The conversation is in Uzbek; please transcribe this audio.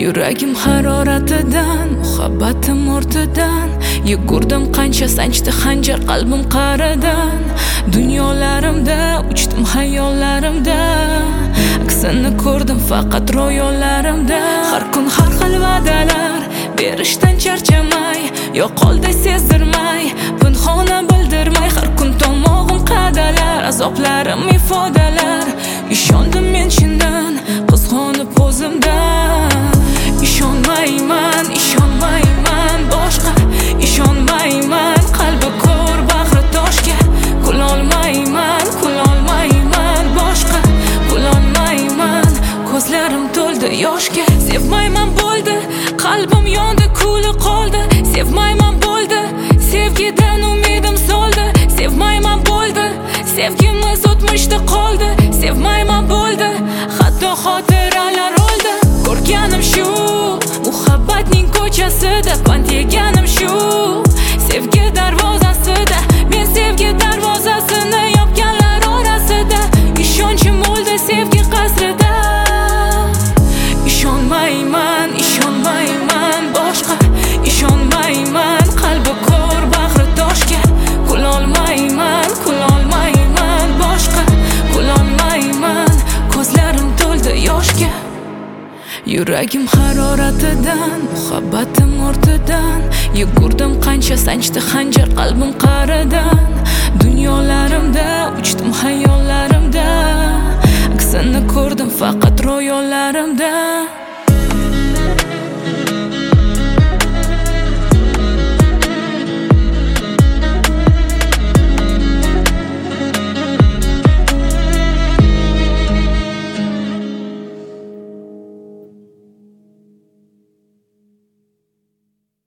Yuragim haroratidan, muhabbatim o'rtadan yugurdim qancha sanchdi xanjar qalbim qa'ridan. Dunyolarimda uchdim hayollarimda, aksini ko'rdim faqat ro'yolarimda. Har kun har xil va'dalar berishdan charchamay, yo'qoldi sezdirmay, pinhona bildirmay. Har kun tomog'im qadalar, azoplarim ifodalar. Ishondim men chindan, qizg'onib o'zimdan. Ishonmayman, ishonmayman boshqa, ishonmayman qalbi ko'r bahri toshga. Kulolmayman, kulolmayman boshqa, kulolmayman, ko'zlarim to'ldi yoshga. Sevmayman bo'ldi, qalbim yondi, kuli qoldi. Sevmayman bo'ldi, sevgidan umidim soldi. Sevmayman bo'ldi, sevgimiz o'tmishda qoldi. Sevmayman bo'ldi, hatto xotiralar o'ldi. Ko'rganim shu muhabbatning ko'chasida, pand yeganim shu sevgi darvozasida. Men sevgi darvozasini yopganlar orasida, ishonchim o'ldi sevgi qasrida. Ishonmayman, ishonmayman boshqa, ishonmayman qalbi ko'r bahri toshga. Kulolmayman, kulolmayman boshqa, kulolmayman, ko'zlarim to'ldi yoshga. Yuragim haroratidan, muhabbatim o'rtadan yugurdim qancha sanchdi xanjar qalbim qa'ridan. Dunyolarimda uchdim hayollarimda, aksini ko'rdim faqat ro'yolarimda.